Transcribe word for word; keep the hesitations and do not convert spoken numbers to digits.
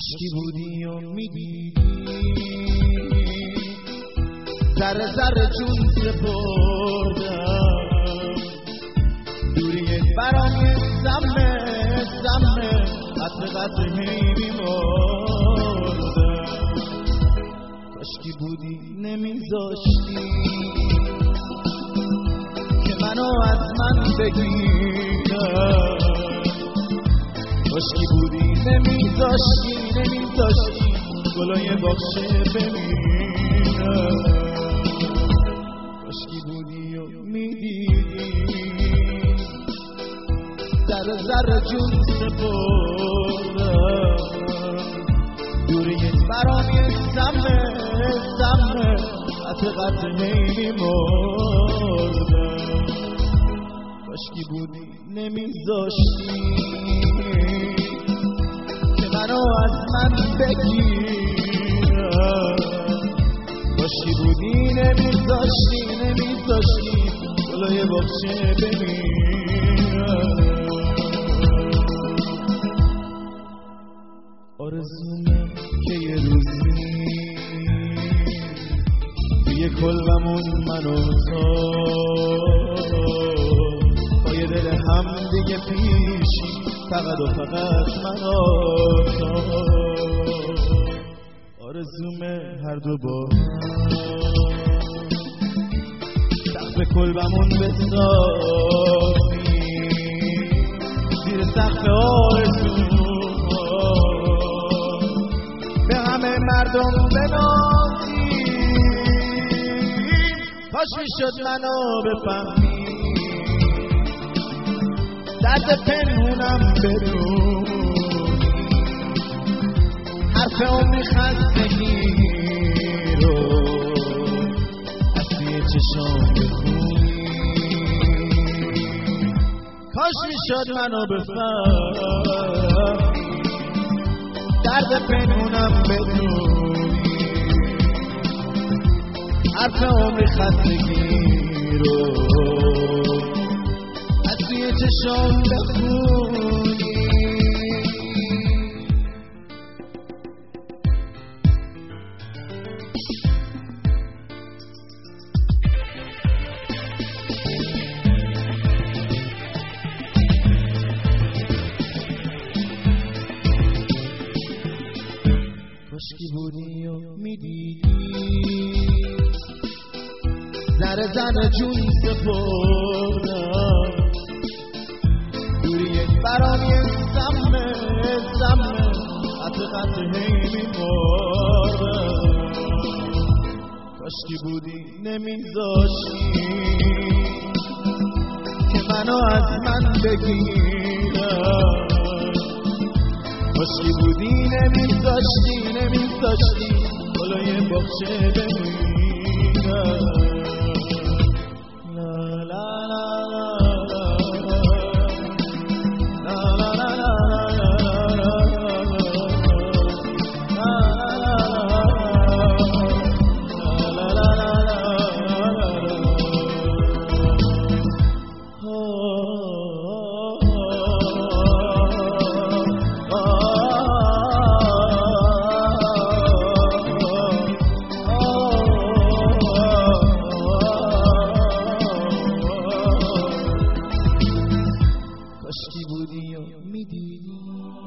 کاشکی بودی و میدیدی ذره ذره جون سپردم دوری برام یه سمه سمه قطر قطر هی میمردم کاشکی بودی نمیذاشتی که منو از من بگیرم کاشکی بودی نمیذاشتی نمیذاشتی گلای باغچه بمیرم کاشکی بودی و میدیدی ذره ذره جون سپردم دوریت برام یه سمه سمه قطع قطع هی میمردم کاشکی بودی نمیذاشتی که منو از من بگیرم کاشکی بودی نمیذاشتی نمیذاشتی گلای باغچه بمیرم آرزومه که یه روزی توی کلبمون من و تو با یه دل هم دیگه پیشی فقط و فقط من و تو آرزومه هر دو با سقف کلبمون بسازی زیر سقف آرزو به همه مردم بنازی کاش میشد منو بفهمی درد پنهونم بدونی حرف عمری خستگی رو از توی چشام بخونی کاش میشد منو بفهمی درد پنهونم بدونی حرف عمری خستگی رو از توی چشام بخونی کاشکی بودی و میدیدی ذره ذره جون سپردم دوریت برام یه سمه سمه قطع قطع هی میمردم کاشکی بودی نمیذاشتی که منو از من بگیرم کاشکی بودی نمیذاشتی نمیذاشتی گلای باغچه بمیرم کاشکی بودی و میدیدی